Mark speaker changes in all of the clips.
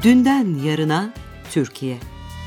Speaker 1: Dünden yarına Türkiye.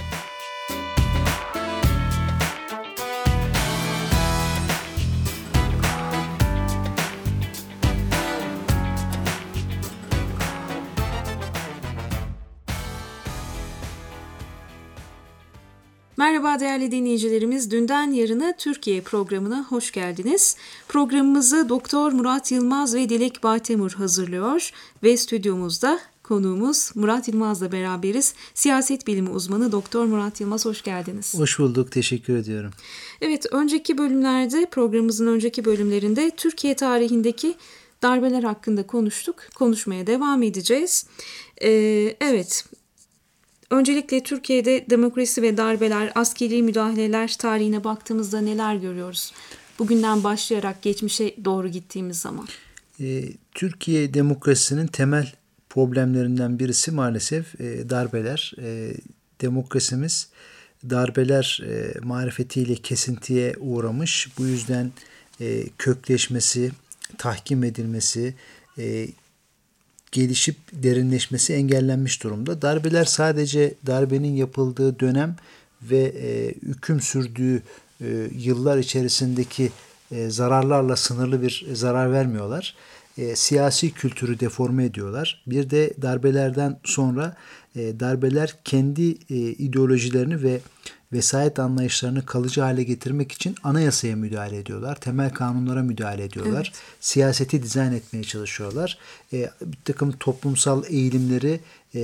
Speaker 2: Merhaba değerli dinleyicilerimiz, Dünden Yarına Türkiye programına hoş geldiniz. Programımızı Doktor Murat Yılmaz ve Dilek Baytemur hazırlıyor ve stüdyomuzda konuğumuz Murat Yılmaz'la beraberiz. Siyaset bilimi uzmanı Doktor Murat Yılmaz, hoş geldiniz.
Speaker 3: Hoş bulduk, teşekkür ediyorum.
Speaker 2: Evet, programımızın önceki bölümlerinde Türkiye tarihindeki darbeler hakkında konuştuk. Konuşmaya devam edeceğiz. Evet. Öncelikle Türkiye'de demokrasi ve darbeler, askeri müdahaleler tarihine baktığımızda neler görüyoruz? Bugünden başlayarak geçmişe doğru gittiğimiz zaman.
Speaker 3: Türkiye demokrasisinin temel problemlerinden birisi maalesef darbeler. Demokrasimiz darbeler marifetiyle kesintiye uğramış. Bu yüzden kökleşmesi, tahkim edilmesi, gelişip derinleşmesi engellenmiş durumda. Darbeler sadece darbenin yapıldığı dönem ve hüküm sürdüğü yıllar içerisindeki zararlarla sınırlı bir zarar vermiyorlar. Siyasi kültürü deforme ediyorlar. Bir de darbelerden sonra darbeler kendi ideolojilerini ve vesayet anlayışlarını kalıcı hale getirmek için anayasaya müdahale ediyorlar. Temel kanunlara müdahale ediyorlar. Evet. Siyaseti dizayn etmeye çalışıyorlar. Bir takım toplumsal eğilimleri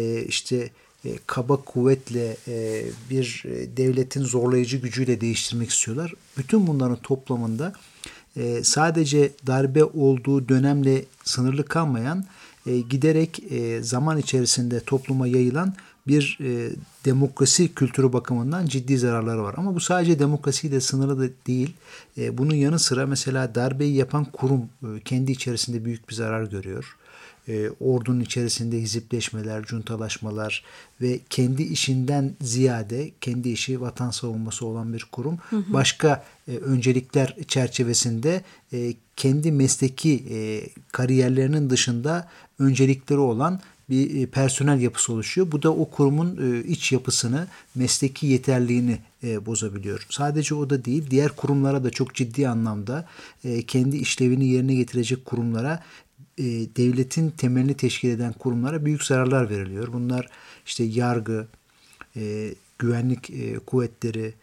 Speaker 3: kaba kuvvetle bir devletin zorlayıcı gücüyle değiştirmek istiyorlar. Bütün bunların toplamında sadece darbe olduğu dönemle sınırlı kalmayan, giderek zaman içerisinde topluma yayılan bir demokrasi kültürü bakımından ciddi zararları var. Ama bu sadece demokrasiyle sınırlı da değil. Bunun yanı sıra mesela darbeyi yapan kurum kendi içerisinde büyük bir zarar görüyor. Ordunun içerisinde hizipleşmeler, cuntalaşmalar ve kendi işinden ziyade kendi işi vatan savunması olan bir kurum başka öncelikler çerçevesinde kendi mesleki kariyerlerinin dışında öncelikleri olan bir personel yapısı oluşuyor. Bu da o kurumun iç yapısını, mesleki yeterliğini bozabiliyor. Sadece o da değil, diğer kurumlara da çok ciddi anlamda kendi işlevini yerine getirecek kurumlara, devletin temelini teşkil eden kurumlara büyük zararlar veriliyor. Bunlar yargı, güvenlik kuvvetleri,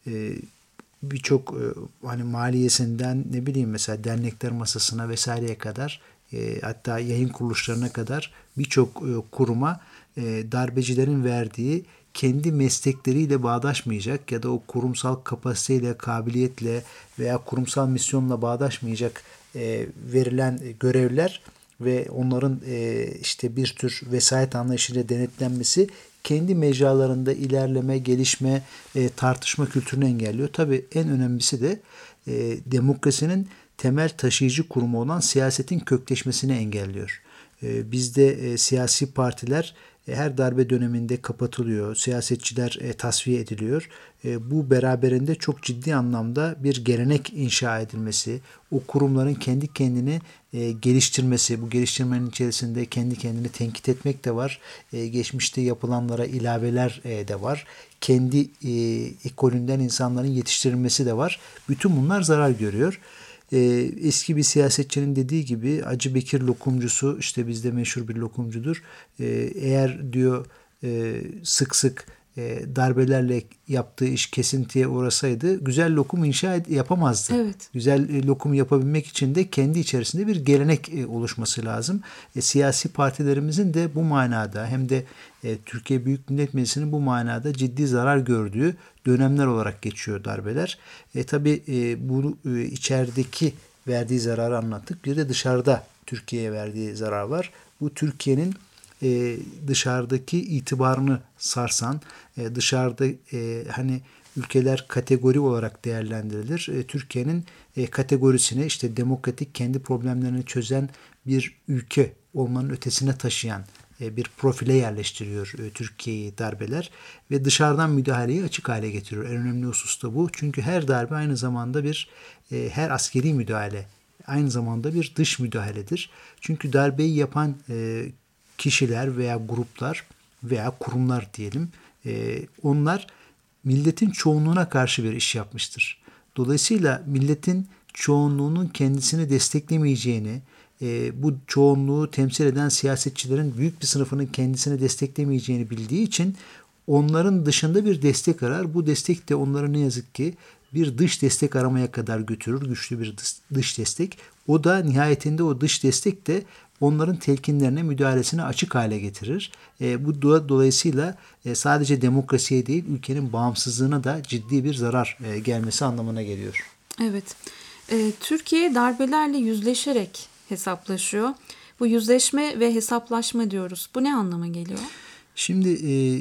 Speaker 3: birçok maliyesinden mesela dernekler masasına vesaireye kadar, hatta yayın kuruluşlarına kadar birçok kuruma darbecilerin verdiği kendi meslekleriyle bağdaşmayacak ya da o kurumsal kapasiteyle, kabiliyetle veya kurumsal misyonla bağdaşmayacak verilen görevler ve onların bir tür vesayet anlayışıyla denetlenmesi kendi mecralarında ilerleme, gelişme, tartışma kültürünü engelliyor. Tabii en önemlisi de demokrasinin temel taşıyıcı kurumu olan siyasetin kökleşmesini engelliyor. Bizde siyasi partiler her darbe döneminde kapatılıyor, siyasetçiler tasfiye ediliyor. Bu beraberinde çok ciddi anlamda bir gelenek inşa edilmesi, o kurumların kendi kendini geliştirmesi, bu geliştirmenin içerisinde kendi kendini tenkit etmek de var. Geçmişte yapılanlara ilaveler de var. Kendi ekolünden insanların yetiştirilmesi de var. Bütün bunlar zarar görüyor. Eski bir siyasetçinin dediği gibi Hacı Bekir lokumcusu, bizde meşhur bir lokumcudur. Eğer diyor sık sık darbelerle yaptığı iş kesintiye uğrasaydı güzel lokum yapamazdı. Evet. Güzel lokum yapabilmek için de kendi içerisinde bir gelenek oluşması lazım. Siyasi partilerimizin de bu manada hem de Türkiye Büyük Millet Meclisi'nin bu manada ciddi zarar gördüğü dönemler olarak geçiyor darbeler. Tabii bu içerideki verdiği zararı anlattık. Bir de dışarıda Türkiye'ye verdiği zarar var. Bu Türkiye'nin dışarıdaki itibarını sarsan, dışarıda ülkeler kategori olarak değerlendirilir. Türkiye'nin kategorisini demokratik kendi problemlerini çözen bir ülke olmanın ötesine taşıyan bir profile yerleştiriyor Türkiye'yi darbeler ve dışarıdan müdahaleyi açık hale getiriyor. En önemli husus da bu. Çünkü her darbe aynı zamanda her askeri müdahale aynı zamanda bir dış müdahaledir. Çünkü darbeyi yapan kişiler veya gruplar veya kurumlar diyelim, onlar milletin çoğunluğuna karşı bir iş yapmıştır. Dolayısıyla milletin çoğunluğunun kendisini desteklemeyeceğini, bu çoğunluğu temsil eden siyasetçilerin büyük bir sınıfının kendisini desteklemeyeceğini bildiği için onların dışında bir destek arar. Bu destek de onları ne yazık ki bir dış destek aramaya kadar götürür. Güçlü bir dış destek. O da nihayetinde o dış destek de onların telkinlerine, müdahalesine açık hale getirir. Bu dolayısıyla sadece demokrasiye değil, ülkenin bağımsızlığına da ciddi bir zarar gelmesi anlamına geliyor.
Speaker 2: Evet. Türkiye darbelerle yüzleşerek hesaplaşıyor. Bu yüzleşme ve hesaplaşma diyoruz. Bu ne anlama geliyor?
Speaker 3: Şimdi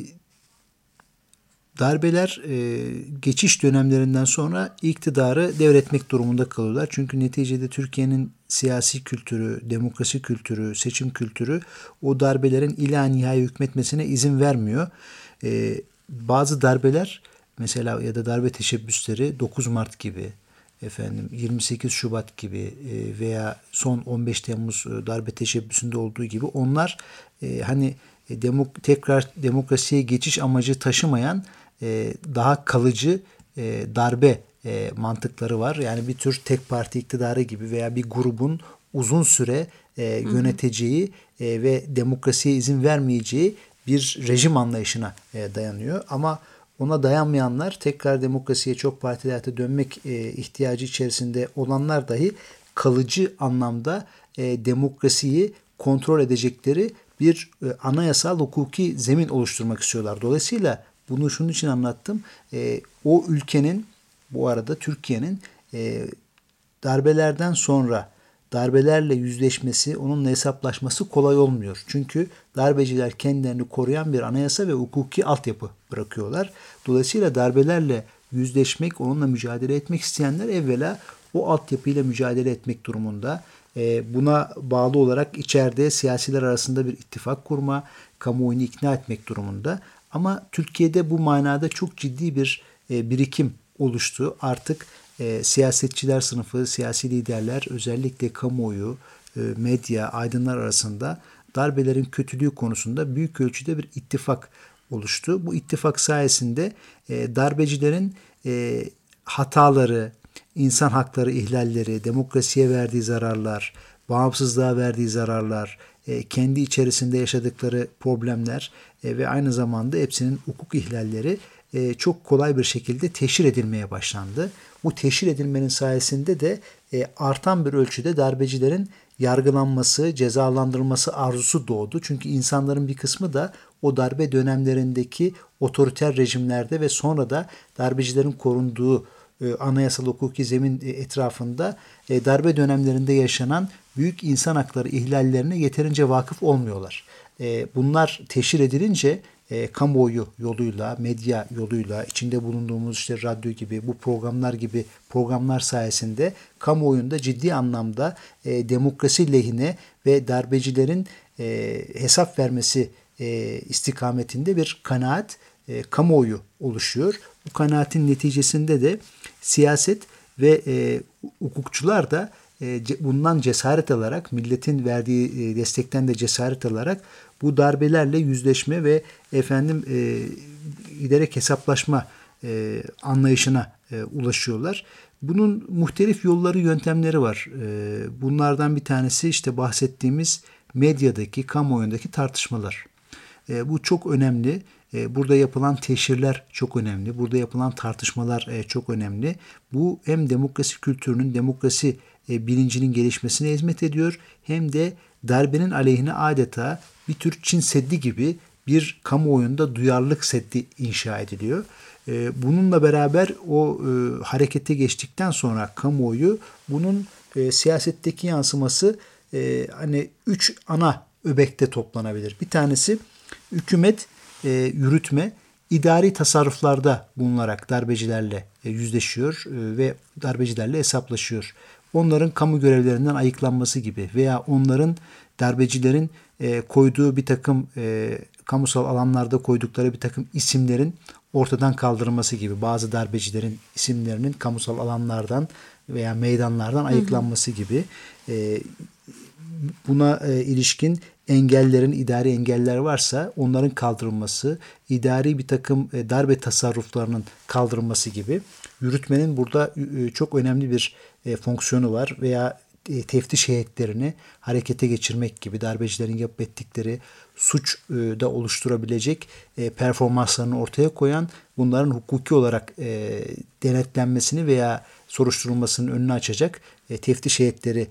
Speaker 3: darbeler geçiş dönemlerinden sonra iktidarı devretmek durumunda kalıyorlar. Çünkü neticede Türkiye'nin siyasi kültürü, demokrasi kültürü, seçim kültürü o darbelerin ila nihai hükmetmesine izin vermiyor. Bazı darbeler mesela ya da darbe teşebbüsleri 9 Mart gibi, 28 Şubat gibi veya son 15 Temmuz darbe teşebbüsünde olduğu gibi onlar tekrar demokrasiye geçiş amacı taşımayan daha kalıcı darbe mantıkları var. Yani bir tür tek parti iktidarı gibi veya bir grubun uzun süre yöneteceği ve demokrasiye izin vermeyeceği bir rejim anlayışına dayanıyor. Ama ona dayanmayanlar, tekrar demokrasiye, çok partili hayata dönmek ihtiyacı içerisinde olanlar dahi kalıcı anlamda demokrasiyi kontrol edecekleri bir anayasal hukuki zemin oluşturmak istiyorlar. Dolayısıyla bunu şunun için anlattım. O ülkenin, bu arada Türkiye'nin darbelerden sonra darbelerle yüzleşmesi, onunla hesaplaşması kolay olmuyor. Çünkü darbeciler kendilerini koruyan bir anayasa ve hukuki altyapı bırakıyorlar. Dolayısıyla darbelerle yüzleşmek, onunla mücadele etmek isteyenler evvela o altyapıyla mücadele etmek durumunda. Buna bağlı olarak içeride siyasiler arasında bir ittifak kurma, kamuoyunu ikna etmek durumunda. Ama Türkiye'de bu manada çok ciddi bir birikim oluştu. Artık siyasetçiler sınıfı, siyasi liderler, özellikle kamuoyu, medya, aydınlar arasında darbelerin kötülüğü konusunda büyük ölçüde bir ittifak oluştu. Bu ittifak sayesinde darbecilerin hataları, insan hakları ihlalleri, demokrasiye verdiği zararlar, bağımsızlığa verdiği zararlar, kendi içerisinde yaşadıkları problemler ve aynı zamanda hepsinin hukuk ihlalleri çok kolay bir şekilde teşhir edilmeye başlandı. Bu teşhir edilmenin sayesinde de artan bir ölçüde darbecilerin yargılanması, cezalandırılması arzusu doğdu. Çünkü insanların bir kısmı da o darbe dönemlerindeki otoriter rejimlerde ve sonra da darbecilerin korunduğu anayasal hukuki zemin etrafında darbe dönemlerinde yaşanan büyük insan hakları ihlallerine yeterince vakıf olmuyorlar. Bunlar teşhir edilince kamuoyu yoluyla, medya yoluyla, içinde bulunduğumuz işte radyo gibi, bu programlar gibi programlar sayesinde kamuoyunda ciddi anlamda demokrasi lehine ve darbecilerin hesap vermesi istikametinde bir kanaat, kamuoyu oluşuyor. Bu kanaatin neticesinde de siyaset ve hukukçular da bundan cesaret alarak, milletin verdiği destekten de cesaret alarak bu darbelerle yüzleşme ve giderek hesaplaşma anlayışına ulaşıyorlar. Bunun muhtelif yolları, yöntemleri var. Bunlardan bir tanesi işte bahsettiğimiz medyadaki, kamuoyundaki tartışmalar. Bu çok önemli. Burada yapılan teşhirler çok önemli. Burada yapılan tartışmalar çok önemli. Bu hem demokrasi kültürünün, demokrasi bilincinin gelişmesine hizmet ediyor, hem de darbenin aleyhine adeta bir tür Çin Seddi gibi bir kamuoyunda duyarlılık seddi inşa ediliyor. Bununla beraber o harekete geçtikten sonra kamuoyu, bunun siyasetteki yansıması hani 3 ana öbekte toplanabilir. Bir tanesi hükümet, yürütme, idari tasarruflarda bulunarak darbecilerle yüzleşiyor ve darbecilerle hesaplaşıyor. Onların kamu görevlerinden ayıklanması gibi veya onların, darbecilerin koyduğu bir takım kamusal alanlarda koydukları bir takım isimlerin ortadan kaldırılması gibi, bazı darbecilerin isimlerinin kamusal alanlardan veya meydanlardan ayıklanması gibi, buna ilişkin engellerin, idari engeller varsa onların kaldırılması, idari bir takım darbe tasarruflarının kaldırılması gibi yürütmenin burada çok önemli bir fonksiyonu var veya teftiş heyetlerini harekete geçirmek gibi darbecilerin yapıp ettikleri suç da oluşturabilecek performanslarını ortaya koyan, bunların hukuki olarak denetlenmesini veya soruşturulmasının önünü açacak teftiş heyetleri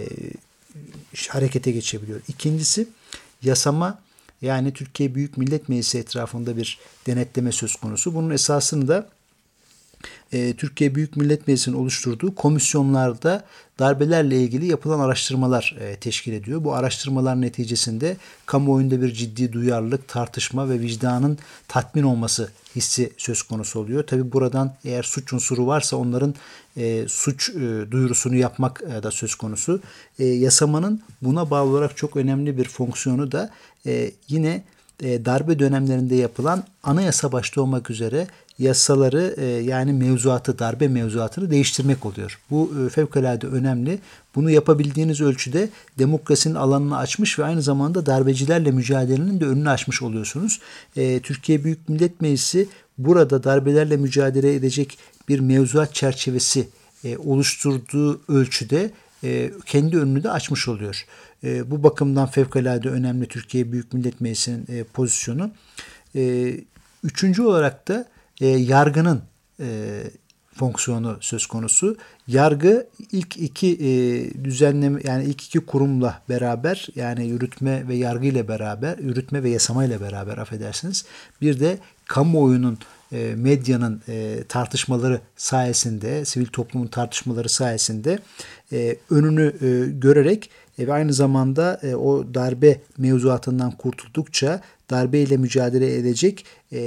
Speaker 3: harekete geçebiliyor. İkincisi, yasama, yani Türkiye Büyük Millet Meclisi etrafında bir denetleme söz konusu. Bunun esasını da Türkiye Büyük Millet Meclisi'nin oluşturduğu komisyonlarda darbelerle ilgili yapılan araştırmalar teşkil ediyor. Bu araştırmalar neticesinde kamuoyunda bir ciddi duyarlılık, tartışma ve vicdanın tatmin olması hissi söz konusu oluyor. Tabi buradan eğer suç unsuru varsa onların suç duyurusunu yapmak da söz konusu. Yasamanın buna bağlı olarak çok önemli bir fonksiyonu da yine darbe dönemlerinde yapılan anayasa başta olmak üzere yasaları yani mevzuatı, darbe mevzuatını değiştirmek oluyor. Bu fevkalade önemli. Bunu yapabildiğiniz ölçüde demokrasinin alanını açmış ve aynı zamanda darbecilerle mücadelenin de önünü açmış oluyorsunuz. Türkiye Büyük Millet Meclisi burada darbelerle mücadele edecek bir mevzuat çerçevesi oluşturduğu ölçüde kendi önünü de açmış oluyor. Bu bakımdan fevkalade önemli Türkiye Büyük Millet Meclisi'nin pozisyonu. Üçüncü olarak da yargının fonksiyonu söz konusu. Yargı ilk iki düzenleme, yani ilk iki kurumla beraber, yani yürütme ve yargı ile beraber, yürütme ve yasama ile beraber affedersiniz. Bir de kamuoyunun, medyanın tartışmaları sayesinde, sivil toplumun tartışmaları sayesinde önünü görerek ve aynı zamanda o darbe mevzuatından kurtuldukça darbeyle mücadele edecek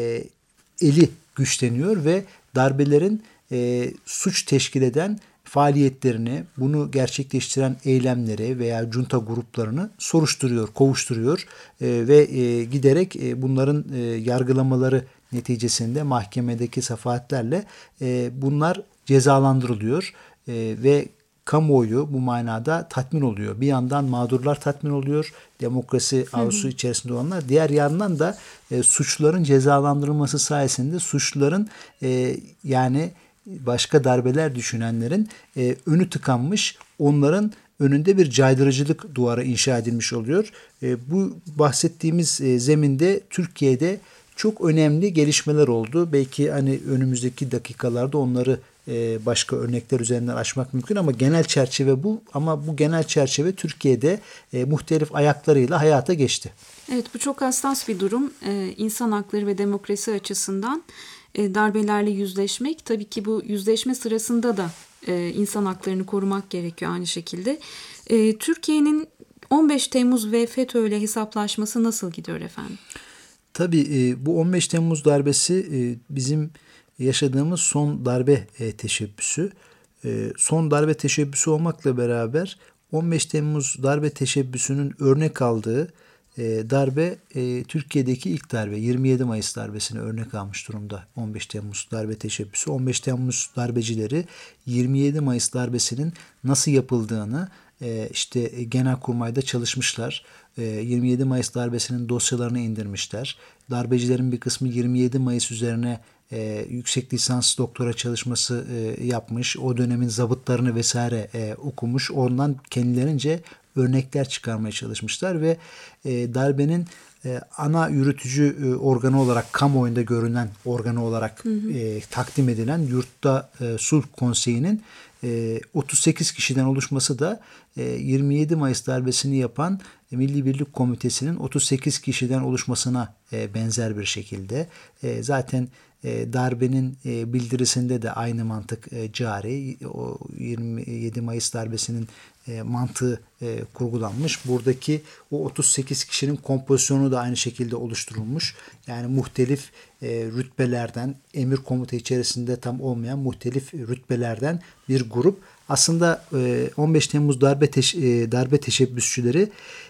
Speaker 3: eli güçleniyor ve darbelerin suç teşkil eden faaliyetlerini, bunu gerçekleştiren eylemleri veya junta gruplarını soruşturuyor, kovuşturuyor ve giderek bunların yargılamaları neticesinde mahkemedeki sefahatlerle bunlar cezalandırılıyor ve kamuoyu bu manada tatmin oluyor. Bir yandan mağdurlar tatmin oluyor, demokrasi arzusu içerisinde olanlar. Diğer yandan da suçluların cezalandırılması sayesinde suçluların yani başka darbeler düşünenlerin önü tıkanmış, onların önünde bir caydırıcılık duvarı inşa edilmiş oluyor. Bu bahsettiğimiz zeminde Türkiye'de çok önemli gelişmeler oldu. Belki hani önümüzdeki dakikalarda onları başka örnekler üzerinden açmak mümkün ama genel çerçeve bu. Ama bu genel çerçeve Türkiye'de muhtelif ayaklarıyla hayata geçti.
Speaker 2: Evet, bu çok hassas bir durum. İnsan hakları ve demokrasi açısından darbelerle yüzleşmek. Tabii ki bu yüzleşme sırasında da insan haklarını korumak gerekiyor aynı şekilde. Türkiye'nin 15 Temmuz ve FETÖ ile hesaplaşması nasıl gidiyor efendim?
Speaker 3: Tabii bu 15 Temmuz darbesi bizim yaşadığımız son darbe teşebbüsü. Son darbe teşebbüsü olmakla beraber 15 Temmuz darbe teşebbüsünün örnek aldığı darbe Türkiye'deki ilk darbe. 27 Mayıs darbesine örnek almış durumda 15 Temmuz darbe teşebbüsü. 15 Temmuz darbecileri 27 Mayıs darbesinin nasıl yapıldığını işte Genelkurmay'da çalışmışlar. 27 Mayıs darbesinin dosyalarını indirmişler. Darbecilerin bir kısmı 27 Mayıs üzerine yüksek lisans doktora çalışması yapmış. O dönemin zabıtlarını vesaire okumuş. Ondan kendilerince örnekler çıkarmaya çalışmışlar ve darbenin ana yürütücü organı olarak, kamuoyunda görünen organı olarak takdim edilen Yurtta Sulh Konseyi'nin 38 kişiden oluşması da 27 Mayıs darbesini yapan Milli Birlik Komitesi'nin 38 kişiden oluşmasına benzer bir şekilde. Zaten darbenin bildirisinde de aynı mantık cari. O 27 Mayıs darbesinin mantığı kurgulanmış. Buradaki o 38 kişinin kompozisyonu da aynı şekilde oluşturulmuş. Yani muhtelif rütbelerden, emir komuta içerisinde tam olmayan muhtelif rütbelerden bir grup. Aslında 15 Temmuz darbe teşebbüsçüleri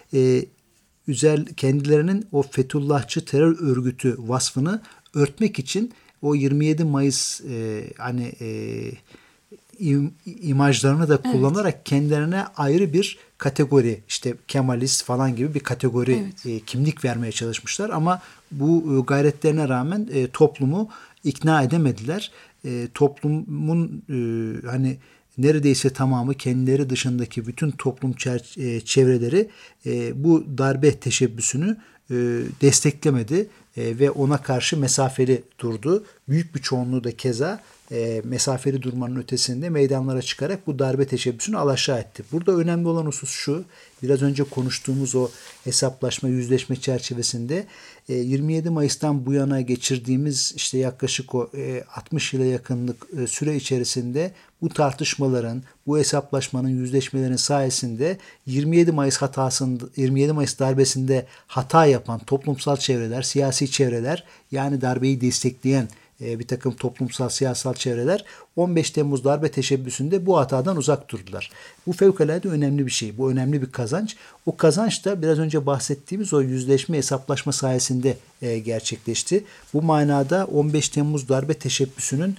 Speaker 3: kendilerinin o Fethullahçı terör örgütü vasfını örtmek için o 27 Mayıs imajlarını da kullanarak kendilerine ayrı bir kategori, işte Kemalist falan gibi bir kategori, kimlik vermeye çalışmışlar ama bu gayretlerine rağmen toplumu ikna edemediler. Toplumun hani neredeyse tamamı, kendileri dışındaki bütün toplum çevreleri bu darbe teşebbüsünü desteklemedi ve ona karşı mesafeli durdu. Büyük bir çoğunluğu da keza mesafeli durmanın ötesinde meydanlara çıkarak bu darbe teşebbüsünü alaşağı etti. Burada önemli olan husus şu: biraz önce konuştuğumuz o hesaplaşma, yüzleşme çerçevesinde 27 Mayıs'tan bu yana geçirdiğimiz işte yaklaşık o 60 yıla yakınlık süre içerisinde bu tartışmaların, bu hesaplaşmanın, yüzleşmelerin sayesinde 27 Mayıs darbesinde hata yapan toplumsal çevreler, siyasi çevreler, yani darbeyi destekleyen bir takım toplumsal, siyasal çevreler 15 Temmuz darbe teşebbüsünde bu hatadan uzak durdular. Bu fevkalade önemli bir şey. Bu önemli bir kazanç. O kazanç da biraz önce bahsettiğimiz o yüzleşme, hesaplaşma sayesinde gerçekleşti. Bu manada 15 Temmuz darbe teşebbüsünün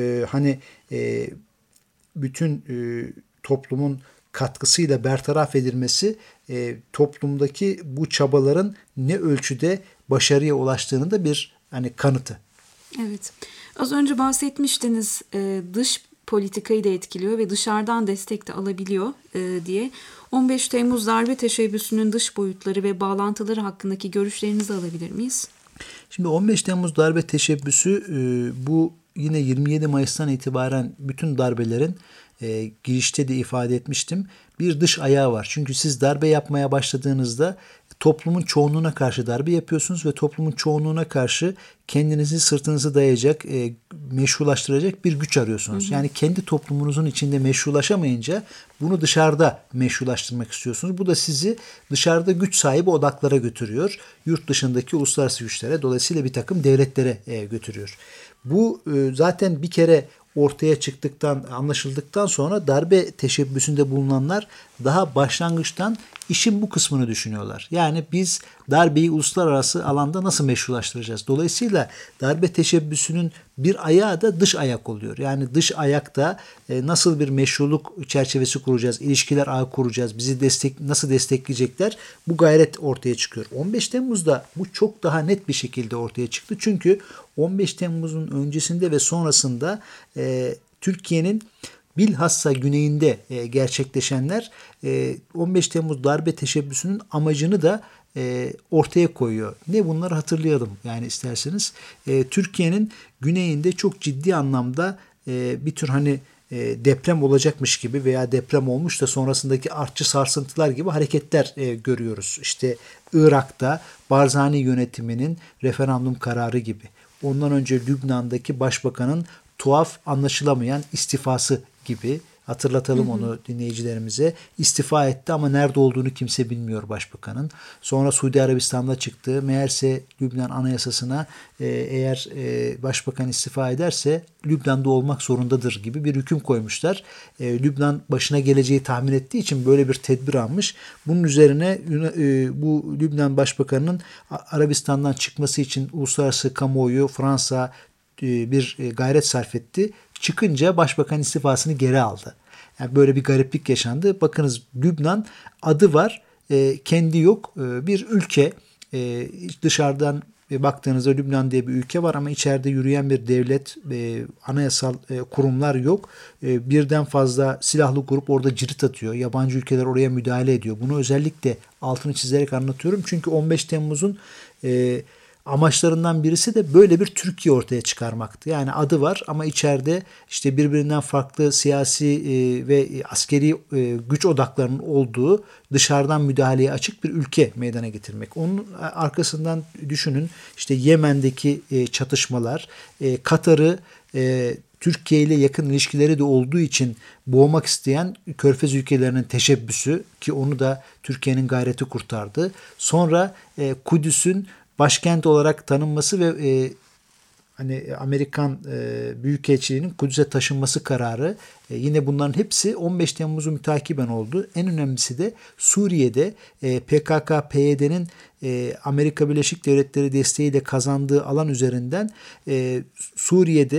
Speaker 3: bütün toplumun katkısıyla bertaraf edilmesi toplumdaki bu çabaların ne ölçüde başarıya ulaştığının da bir kanıtı.
Speaker 2: Evet. Az önce bahsetmiştiniz, dış politikayı da etkiliyor ve dışarıdan destek de alabiliyor diye. 15 Temmuz darbe teşebbüsünün dış boyutları ve bağlantıları hakkındaki görüşlerinizi alabilir miyiz?
Speaker 3: Şimdi 15 Temmuz darbe teşebbüsü bu yine 27 Mayıs'tan itibaren bütün darbelerin girişte de ifade etmiştim, bir dış ayağı var. Çünkü siz darbe yapmaya başladığınızda toplumun çoğunluğuna karşı darbe yapıyorsunuz ve toplumun çoğunluğuna karşı kendinizi, sırtınızı dayayacak, meşrulaştıracak bir güç arıyorsunuz. Yani kendi toplumunuzun içinde meşrulaşamayınca bunu dışarıda meşrulaştırmak istiyorsunuz. Bu da sizi dışarıda güç sahibi odaklara götürüyor. Yurt dışındaki uluslararası güçlere, dolayısıyla bir takım devletlere götürüyor. Bu zaten bir kere ortaya çıktıktan, anlaşıldıktan sonra darbe teşebbüsünde bulunanlar daha başlangıçtan işin bu kısmını düşünüyorlar. Yani biz darbeyi uluslararası alanda nasıl meşrulaştıracağız? Dolayısıyla darbe teşebbüsünün bir ayağı da dış ayak oluyor. Yani dış ayakta nasıl bir meşruluk çerçevesi kuracağız, ilişkiler ağı kuracağız, bizi nasıl destekleyecekler? Bu gayret ortaya çıkıyor. 15 Temmuz'da bu çok daha net bir şekilde ortaya çıktı. Çünkü 15 Temmuz'un öncesinde ve sonrasında Türkiye'nin bilhassa güneyinde gerçekleşenler 15 Temmuz darbe teşebbüsünün amacını da ortaya koyuyor. Ne, bunları hatırlayalım yani isterseniz. Türkiye'nin güneyinde çok ciddi anlamda bir tür deprem olacakmış gibi veya deprem olmuş da sonrasındaki artçı sarsıntılar gibi hareketler görüyoruz. İşte Irak'ta Barzani yönetiminin referandum kararı gibi. Ondan önce Lübnan'daki başbakanın tuhaf, anlaşılamayan istifası gibi. Hatırlatalım onu dinleyicilerimize. İstifa etti ama nerede olduğunu kimse bilmiyor başbakanın. Sonra Suudi Arabistan'da çıktı. Meğerse Lübnan Anayasası'na eğer başbakan istifa ederse Lübnan'da olmak zorundadır gibi bir hüküm koymuşlar. Lübnan başına geleceği tahmin ettiği için böyle bir tedbir almış. Bunun üzerine bu Lübnan başbakanının Arabistan'dan çıkması için uluslararası kamuoyu, Fransa bir gayret sarf etti. Çıkınca başbakan istifasını geri aldı. Yani böyle bir gariplik yaşandı. Bakınız, Lübnan adı var, kendi yok. Bir ülke, dışarıdan baktığınızda Lübnan diye bir ülke var ama içeride yürüyen bir devlet, anayasal kurumlar yok. Birden fazla silahlı grup orada cirit atıyor. Yabancı ülkeler oraya müdahale ediyor. Bunu özellikle altını çizerek anlatıyorum. Çünkü 15 Temmuz'un amaçlarından birisi de böyle bir Türkiye ortaya çıkarmaktı. Yani adı var ama içeride işte birbirinden farklı siyasi ve askeri güç odaklarının olduğu, dışarıdan müdahaleye açık bir ülke meydana getirmek. Onun arkasından düşünün, işte Yemen'deki çatışmalar, Katar'ı Türkiye ile yakın ilişkileri de olduğu için boğmak isteyen Körfez ülkelerinin teşebbüsü, ki onu da Türkiye'nin gayreti kurtardı. Sonra Kudüs'ün başkent olarak tanınması ve Amerikan Büyükelçiliğinin Kudüs'e taşınması kararı, yine bunların hepsi 15 Temmuz'u mütakiben oldu. En önemlisi de Suriye'de PKK-PYD'nin Amerika Birleşik Devletleri desteğiyle kazandığı alan üzerinden Suriye'de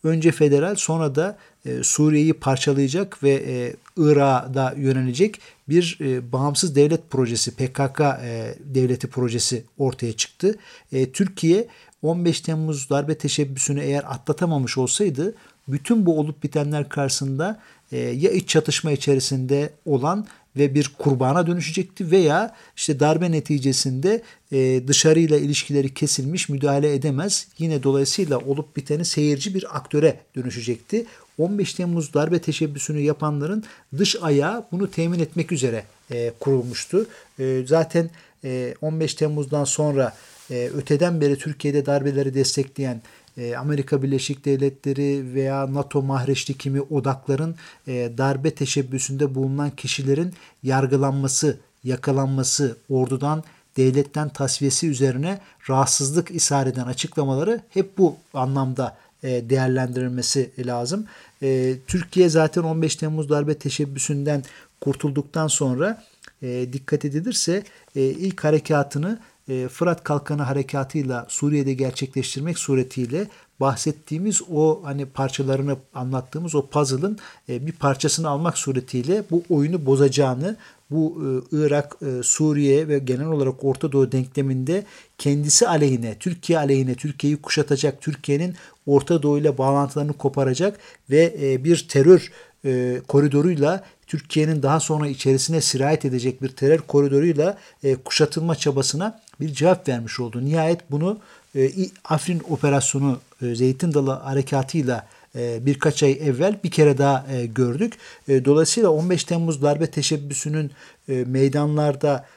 Speaker 3: önce federal sonra da Suriye'yi parçalayacak ve Irak'a da yönelecek bir bağımsız devlet projesi, PKK devleti projesi ortaya çıktı. Türkiye 15 Temmuz darbe teşebbüsünü eğer atlatamamış olsaydı bütün bu olup bitenler karşısında ya iç çatışma içerisinde olan ve bir kurbana dönüşecekti veya işte darbe neticesinde dışarıyla ilişkileri kesilmiş, müdahale edemez. Yine dolayısıyla olup biteni seyirci bir aktöre dönüşecekti. 15 Temmuz darbe teşebbüsünü yapanların dış ayağı bunu temin etmek üzere kurulmuştu. Zaten 15 Temmuz'dan sonra öteden beri Türkiye'de darbeleri destekleyen Amerika Birleşik Devletleri veya NATO mahreçli kimi odakların darbe teşebbüsünde bulunan kişilerin yargılanması, yakalanması, ordudan, devletten tasfiyesi üzerine rahatsızlık ishar eden açıklamaları hep bu anlamda değerlendirilmesi lazım. Türkiye zaten 15 Temmuz darbe teşebbüsünden kurtulduktan sonra dikkat edilirse ilk harekatını Fırat Kalkanı harekatıyla Suriye'de gerçekleştirmek suretiyle bahsettiğimiz o hani parçalarını anlattığımız o puzzle'ın bir parçasını almak suretiyle bu oyunu bozacağını, bu Irak, Suriye ve genel olarak Orta Doğu denkleminde kendisi aleyhine, Türkiye aleyhine, Türkiye'yi kuşatacak, Türkiye'nin Orta Doğu ile bağlantılarını koparacak ve bir terör koridoruyla Türkiye'nin daha sonra içerisine sirayet edecek bir terör koridoruyla kuşatılma çabasına bir cevap vermiş oldu. Nihayet bunu Afrin operasyonu Zeytin Dalı harekatıyla birkaç ay evvel bir kere daha gördük. Dolayısıyla 15 Temmuz darbe teşebbüsünün meydanlarda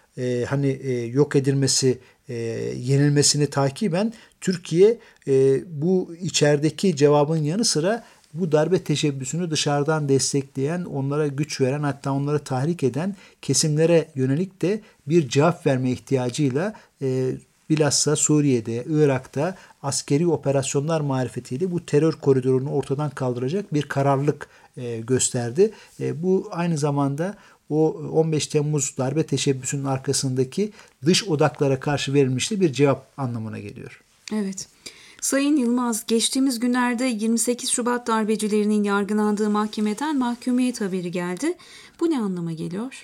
Speaker 3: yok edilmesi, yenilmesini takiben Türkiye bu içerideki cevabın yanı sıra bu darbe teşebbüsünü dışarıdan destekleyen, onlara güç veren, hatta onları tahrik eden kesimlere yönelik de bir cevap verme ihtiyacıyla bilhassa Suriye'de, Irak'ta askeri operasyonlar marifetiyle bu terör koridorunu ortadan kaldıracak bir kararlılık gösterdi. Bu aynı zamanda o 15 Temmuz darbe teşebbüsünün arkasındaki dış odaklara karşı verilmiş de bir cevap anlamına geliyor.
Speaker 2: Evet. Sayın Yılmaz, geçtiğimiz günlerde 28 Şubat darbecilerinin yargılandığı mahkemeden mahkumiyet haberi geldi. Bu ne anlama geliyor?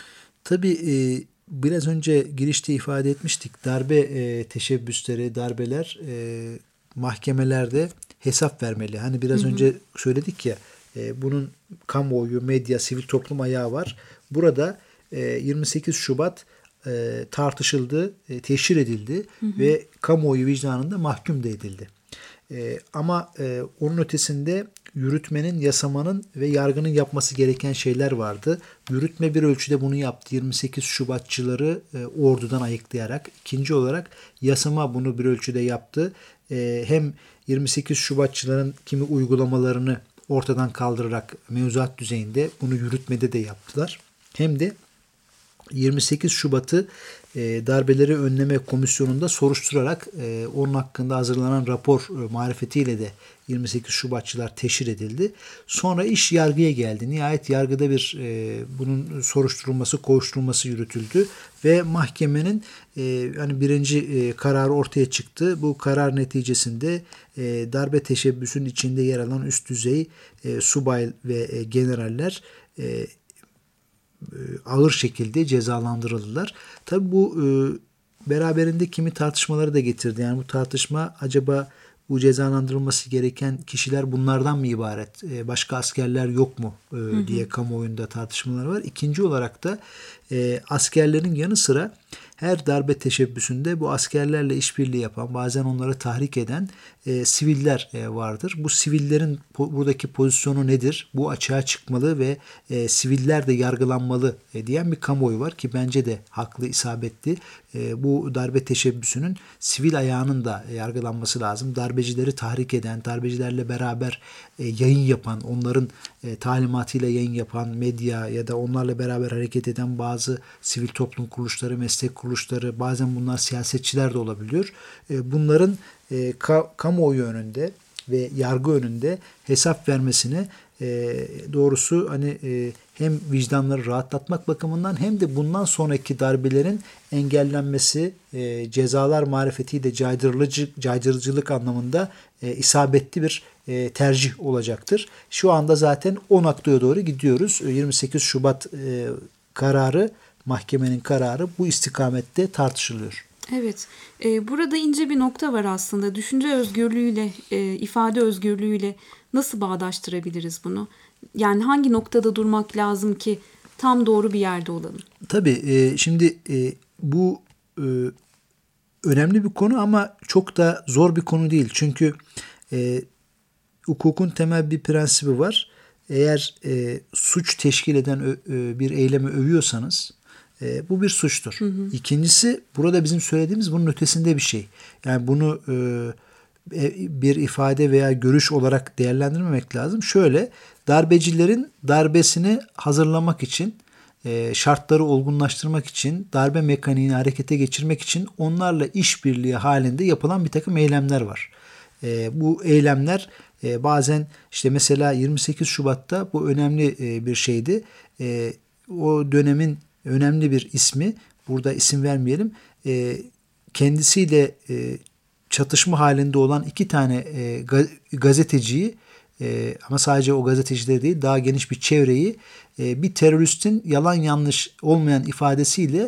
Speaker 3: Tabii biraz önce girişte ifade etmiştik. Darbe teşebbüsleri, darbeler mahkemelerde hesap vermeli. Hani biraz önce söyledik ya, bunun kamuoyu, medya, sivil toplum ayağı var. Burada 28 Şubat tartışıldı, teşhir edildi ve kamuoyu vicdanında mahkum da edildi. Ama onun ötesinde yürütmenin, yasamanın ve yargının yapması gereken şeyler vardı. Yürütme bir ölçüde bunu yaptı. 28 Şubatçıları ordudan ayıklayarak. İkinci olarak yasama bunu bir ölçüde yaptı. Hem 28 Şubatçıların kimi uygulamalarını ortadan kaldırarak mevzuat düzeyinde bunu yürütmede de yaptılar. Hem de 28 Şubat'ı darbeleri önleme komisyonunda soruşturarak onun hakkında hazırlanan rapor marifetiyle de 28 Şubatçılar teşhir edildi. Sonra iş yargıya geldi. Nihayet yargıda bir bunun soruşturulması, kovuşturulması yürütüldü ve mahkemenin birinci kararı ortaya çıktı. Bu karar neticesinde darbe teşebbüsünün içinde yer alan üst düzey subay ve generaller ağır şekilde cezalandırıldılar. Tabii bu beraberinde kimi tartışmaları da getirdi. Yani bu tartışma acaba bu cezalandırılması gereken kişiler bunlardan mı ibaret? Başka askerler yok mu diye kamuoyunda tartışmalar var. İkinci olarak da askerlerin yanı sıra her darbe teşebbüsünde bu askerlerle işbirliği yapan, bazen onları tahrik eden siviller vardır. Bu sivillerin buradaki pozisyonu nedir? Bu açığa çıkmalı ve siviller de yargılanmalı diyen bir kamuoyu var ki bence de haklı, isabetli. Bu darbe teşebbüsünün sivil ayağının da yargılanması lazım. Darbecileri tahrik eden, darbecilerle beraber yayın yapan, onların talimatıyla yayın yapan medya ya da onlarla beraber hareket eden bazı sivil toplum kuruluşları, meslek kuruluşları, bazen bunlar siyasetçiler de olabiliyor. Bunların kamuoyu önünde ve yargı önünde hesap vermesini doğrusu hani hem vicdanları rahatlatmak bakımından hem de bundan sonraki darbelerin engellenmesi, cezalar marifetiyle caydırıcılık anlamında isabetli bir tercih olacaktır. Şu anda zaten o noktaya doğru gidiyoruz. 28 Şubat kararı, mahkemenin kararı bu istikamette tartışılıyor.
Speaker 2: Evet, burada ince bir nokta var aslında. Düşünce özgürlüğüyle, ifade özgürlüğüyle nasıl bağdaştırabiliriz bunu? Yani hangi noktada durmak lazım ki tam doğru bir yerde olalım?
Speaker 3: Tabii şimdi bu önemli bir konu ama çok da zor bir konu değil. Çünkü hukukun temel bir prensibi var. Eğer suç teşkil eden bir eylemi övüyorsanız bu bir suçtur. Hı hı. İkincisi, burada bizim söylediğimiz bunun ötesinde bir şey. Yani bunu bir ifade veya görüş olarak değerlendirmemek lazım. Şöyle, darbecilerin darbesini hazırlamak için, şartları olgunlaştırmak için, darbe mekaniğini harekete geçirmek için onlarla işbirliği halinde yapılan bir takım eylemler var. Bu eylemler bazen işte mesela 28 Şubat'ta bu önemli bir şeydi. O dönemin önemli bir ismi, burada isim vermeyelim, kendisiyle çatışma halinde olan 2 tane gazeteciyi, ama sadece o gazetecileri değil, daha geniş bir çevreyi bir teröristin yalan yanlış olmayan ifadesiyle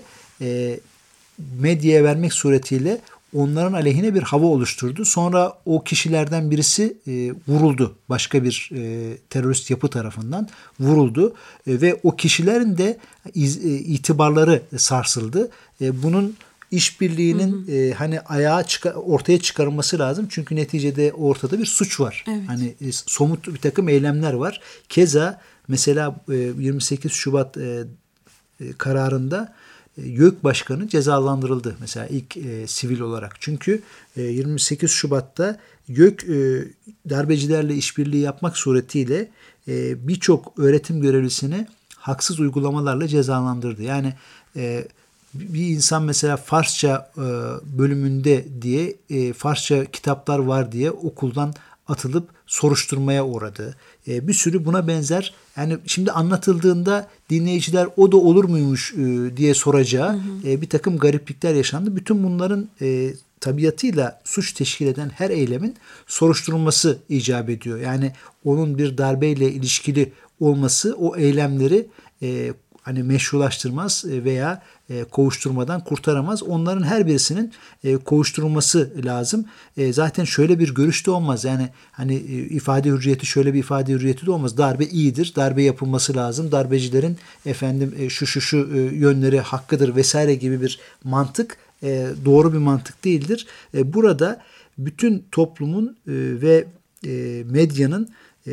Speaker 3: medyaya vermek suretiyle onların aleyhine bir hava oluşturdu. Sonra o kişilerden birisi vuruldu. Başka bir terörist yapı tarafından vuruldu. Ve o kişilerin de itibarları sarsıldı. Bunun işbirliğinin hani ortaya çıkarılması lazım. Çünkü neticede ortada bir suç var. Evet. Hani somut bir takım eylemler var. Keza mesela 28 Şubat kararında YÖK Başkanı cezalandırıldı. Mesela ilk sivil olarak. Çünkü 28 Şubat'ta YÖK darbecilerle işbirliği yapmak suretiyle birçok öğretim görevlisini haksız uygulamalarla cezalandırdı. Yani bir insan mesela Farsça bölümünde diye Farsça kitaplar var diye okuldan atılıp soruşturmaya uğradı. Bir sürü buna benzer, yani şimdi anlatıldığında dinleyiciler o da olur muymuş diye soracağı bir takım gariplikler yaşandı. Bütün bunların tabiatıyla suç teşkil eden her eylemin soruşturulması icap ediyor. Yani onun bir darbeyle ilişkili olması o eylemleri hani meşrulaştırmaz veya kovuşturmadan kurtaramaz. Onların her birisinin kovuşturulması lazım. Zaten şöyle bir görüş de olmaz. Yani hani ifade hürriyeti, şöyle bir ifade hürriyeti de olmaz. Darbe iyidir. Darbe yapılması lazım. Darbecilerin şu yönleri hakkıdır vesaire gibi bir mantık doğru bir mantık değildir. Burada bütün toplumun ve medyanın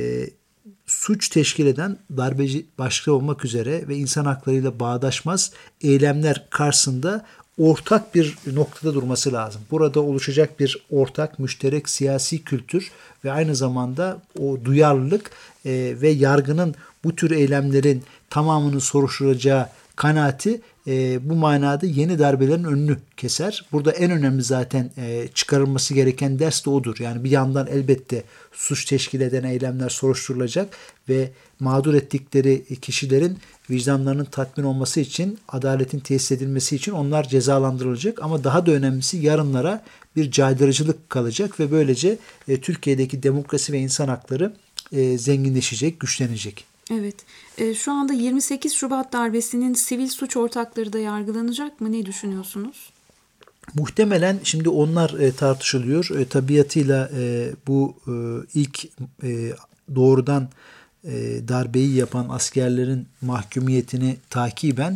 Speaker 3: suç teşkil eden darbeci başta olmak üzere ve insan haklarıyla bağdaşmaz eylemler karşısında ortak bir noktada durması lazım. Burada oluşacak bir ortak, müşterek siyasi kültür ve aynı zamanda o duyarlılık ve yargının bu tür eylemlerin tamamını soruşturacağı kanaati bu manada yeni darbelerin önünü keser. Burada en önemli zaten çıkarılması gereken ders de odur. Yani bir yandan elbette suç teşkil eden eylemler soruşturulacak ve mağdur ettikleri kişilerin vicdanlarının tatmin olması için, adaletin tesis edilmesi için onlar cezalandırılacak. Ama daha da önemlisi yarınlara bir caydırıcılık kalacak ve böylece Türkiye'deki demokrasi ve insan hakları zenginleşecek, güçlenecek.
Speaker 2: Evet. Şu anda 28 Şubat darbesinin sivil suç ortakları da yargılanacak mı? Ne düşünüyorsunuz?
Speaker 3: Muhtemelen şimdi onlar tartışılıyor. Tabiatıyla bu ilk doğrudan darbeyi yapan askerlerin mahkumiyetini takiben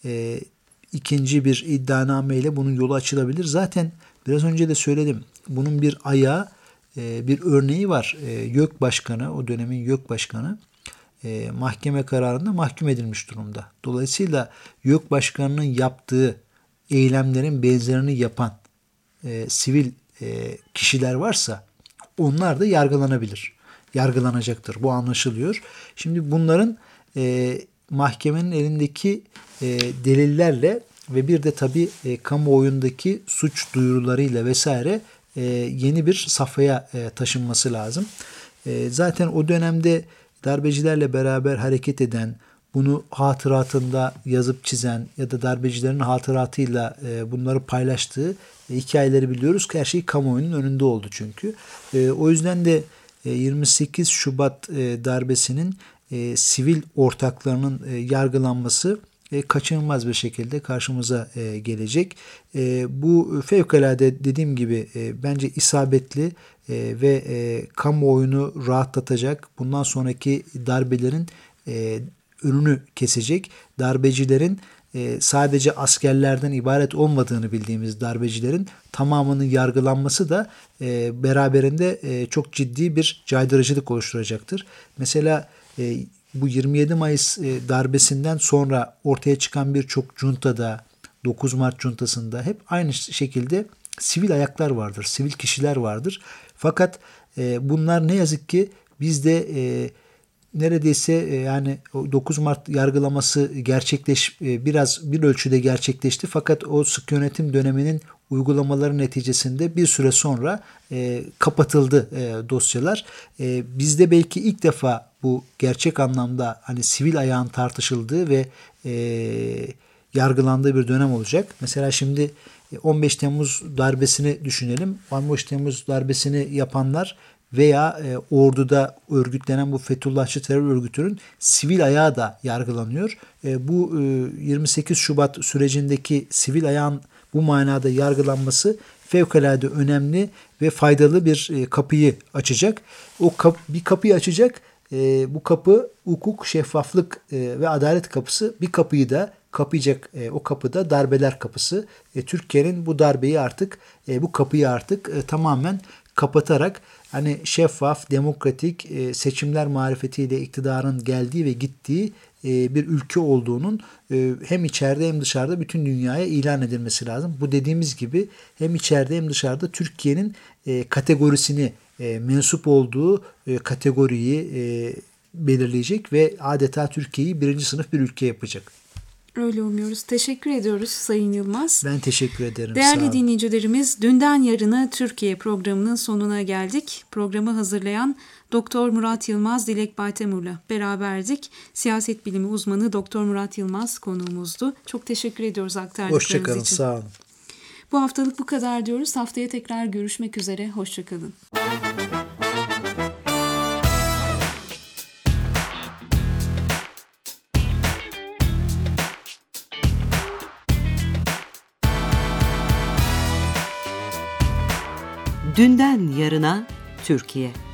Speaker 3: ikinci bir iddianameyle bunun yolu açılabilir. Zaten biraz önce de söyledim. Bunun bir ayağı, bir örneği var. YÖK Başkanı, o dönemin YÖK Başkanı mahkeme kararında mahkum edilmiş durumda. Dolayısıyla YÖK Başkanı'nın yaptığı eylemlerin benzerini yapan sivil kişiler varsa onlar da yargılanabilir. Yargılanacaktır. Bu anlaşılıyor. Şimdi bunların mahkemenin elindeki delillerle ve bir de tabii kamuoyundaki suç duyurularıyla vesaire yeni bir safhaya taşınması lazım. Zaten o dönemde darbecilerle beraber hareket eden, bunu hatıratında yazıp çizen ya da darbecilerin hatıratıyla bunları paylaştığı hikayeleri biliyoruz. Her şey kamuoyunun önünde oldu çünkü. O yüzden de 28 Şubat darbesinin sivil ortaklarının yargılanması kaçınılmaz bir şekilde karşımıza gelecek. Bu fevkalade dediğim gibi bence isabetli ve kamuoyunu rahatlatacak, bundan sonraki darbelerin önünü kesecek, darbecilerin sadece askerlerden ibaret olmadığını bildiğimiz darbecilerin tamamının yargılanması da beraberinde çok ciddi bir caydırıcılık oluşturacaktır. Mesela bu 27 Mayıs darbesinden sonra ortaya çıkan birçok juntada, 9 Mart juntasında hep aynı şekilde sivil ayaklar vardır, sivil kişiler vardır. Fakat bunlar ne yazık ki bizde neredeyse yani 9 Mart yargılaması biraz bir ölçüde gerçekleşti. Fakat o sık yönetim döneminin uygulamaları neticesinde bir süre sonra kapatıldı dosyalar. Bizde belki ilk defa bu gerçek anlamda hani sivil ayağın tartışıldığı ve yargılandığı bir dönem olacak. Mesela şimdi 15 Temmuz darbesini düşünelim. 15 Temmuz darbesini yapanlar veya orduda örgütlenen bu Fethullahçı terör örgütünün sivil ayağı da yargılanıyor. Bu 28 Şubat sürecindeki sivil ayağın bu manada yargılanması fevkalade önemli ve faydalı bir kapıyı açacak. Bir kapıyı açacak. Bu kapı hukuk, şeffaflık ve adalet kapısı. Bir kapıyı da kapayacak. O kapı da darbeler kapısı. Türkiye'nin bu darbeyi artık, bu kapıyı artık tamamen kapatarak hani şeffaf, demokratik seçimler marifetiyle iktidarın geldiği ve gittiği bir ülke olduğunun hem içeride hem dışarıda bütün dünyaya ilan edilmesi lazım. Bu dediğimiz gibi hem içeride hem dışarıda Türkiye'nin kategorisini, mensup olduğu kategoriyi belirleyecek ve adeta Türkiye'yi birinci sınıf bir ülke yapacak.
Speaker 2: Öyle umuyoruz. Teşekkür ediyoruz Sayın Yılmaz.
Speaker 3: Ben teşekkür ederim.
Speaker 2: Değerli dinleyicilerimiz, Dünden Yarına Türkiye programının sonuna geldik. Programı hazırlayan Doktor Murat Yılmaz, Dilek Baytemur'la beraberdik. Siyaset bilimi uzmanı Doktor Murat Yılmaz konuğumuzdu. Çok teşekkür ediyoruz aktardıklarınız için.
Speaker 3: Hoşçakalın, sağ olun.
Speaker 2: Bu haftalık bu kadar diyoruz. Haftaya tekrar görüşmek üzere. Hoşçakalın.
Speaker 1: Dünden yarına Türkiye.